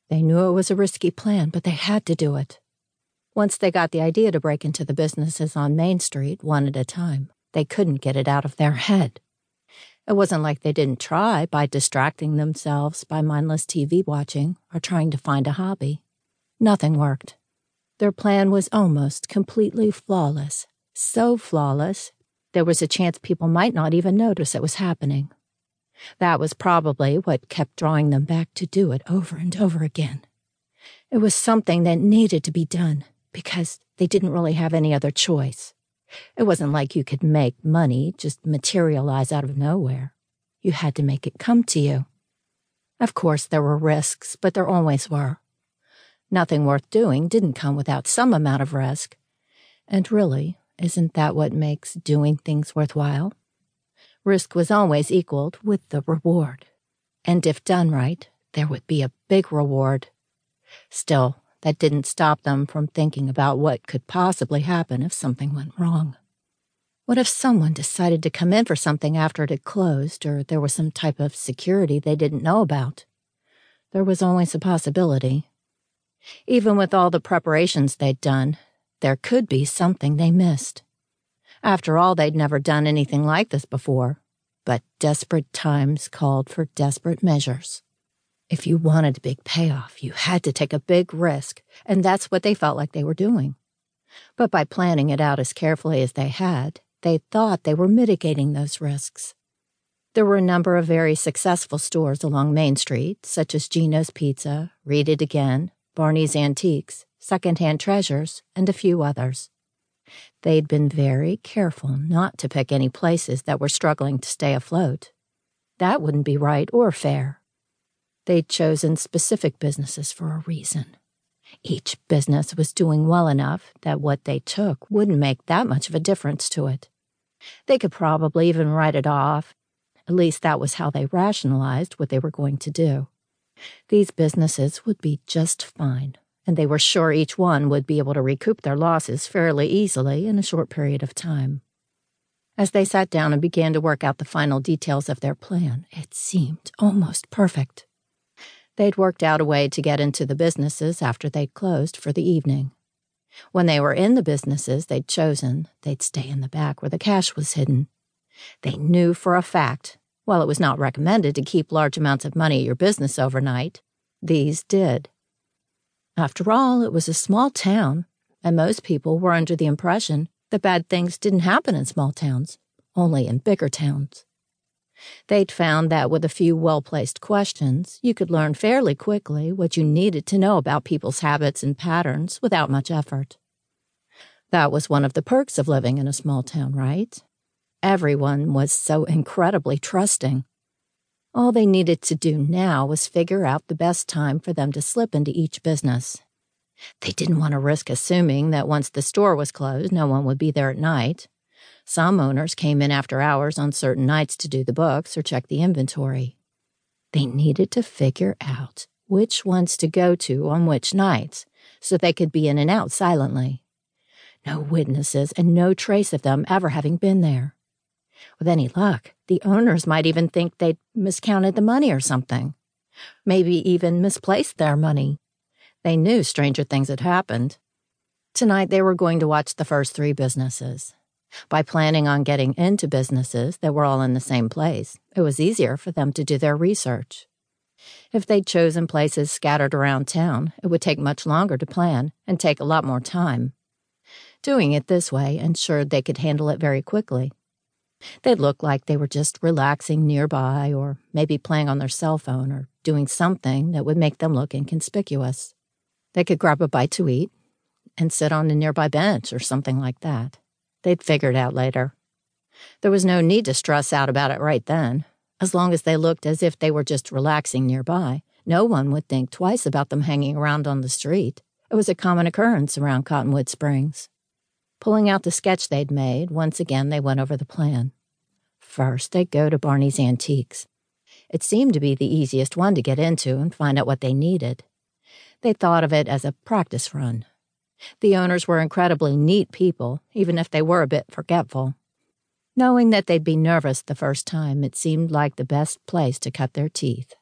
They knew it was a risky plan, but they had to do it. Once they got the idea to break into the businesses on Main Street one at a time, they couldn't get it out of their head. It wasn't like they didn't try by distracting themselves by mindless TV watching or trying to find a hobby. Nothing worked. Their plan was almost completely flawless. So flawless, there was a chance people might not even notice it was happening. That was probably what kept drawing them back to do it over and over again. It was something that needed to be done because they didn't really have any other choice. It wasn't like you could make money just materialize out of nowhere. You had to make it come to you. Of course, there were risks, but there always were. Nothing worth doing didn't come without some amount of risk. And really, isn't that what makes doing things worthwhile? Risk was always equaled with the reward. And if done right, there would be a big reward. Still, that didn't stop them from thinking about what could possibly happen if something went wrong. What if someone decided to come in for something after it had closed, or there was some type of security they didn't know about? There was always a possibility. Even with all the preparations they'd done, there could be something they missed. After all, they'd never done anything like this before, but desperate times called for desperate measures. If you wanted a big payoff, you had to take a big risk, and that's what they felt like they were doing. But by planning it out as carefully as they had, they thought they were mitigating those risks. There were a number of very successful stores along Main Street, such as Gino's Pizza, Read It Again, Barney's Antiques, Secondhand Treasures, and a few others. They'd been very careful not to pick any places that were struggling to stay afloat. That wouldn't be right or fair. They'd chosen specific businesses for a reason. Each business was doing well enough that what they took wouldn't make that much of a difference to it. They could probably even write it off. At least that was how they rationalized what they were going to do. These businesses would be just fine, and they were sure each one would be able to recoup their losses fairly easily in a short period of time. As they sat down and began to work out the final details of their plan, it seemed almost perfect. They'd worked out a way to get into the businesses after they'd closed for the evening. When they were in the businesses they'd chosen, they'd stay in the back where the cash was hidden. They knew for a fact, while it was not recommended to keep large amounts of money at your business overnight, these did. After all, it was a small town, and most people were under the impression that bad things didn't happen in small towns, only in bigger towns. They'd found that with a few well-placed questions, you could learn fairly quickly what you needed to know about people's habits and patterns without much effort. That was one of the perks of living in a small town, right? Everyone was so incredibly trusting. All they needed to do now was figure out the best time for them to slip into each business. They didn't want to risk assuming that once the store was closed, no one would be there at night. Some owners came in after hours on certain nights to do the books or check the inventory. They needed to figure out which ones to go to on which nights so they could be in and out silently. No witnesses and no trace of them ever having been there. With any luck, the owners might even think they'd miscounted the money or something. Maybe even misplaced their money. They knew stranger things had happened. Tonight they were going to watch the first 3 businesses. By planning on getting into businesses that were all in the same place, it was easier for them to do their research. If they'd chosen places scattered around town, it would take much longer to plan and take a lot more time. Doing it this way ensured they could handle it very quickly. They'd look like they were just relaxing nearby or maybe playing on their cell phone or doing something that would make them look inconspicuous. They could grab a bite to eat and sit on a nearby bench or something like that. They'd figure it out later. There was no need to stress out about it right then. As long as they looked as if they were just relaxing nearby, no one would think twice about them hanging around on the street. It was a common occurrence around Cottonwood Springs. Pulling out the sketch they'd made, once again they went over the plan. First, they'd go to Barney's Antiques. It seemed to be the easiest one to get into and find out what they needed. They thought of it as a practice run. The owners were incredibly neat people, even if they were a bit forgetful. Knowing that they'd be nervous the first time, it seemed like the best place to cut their teeth.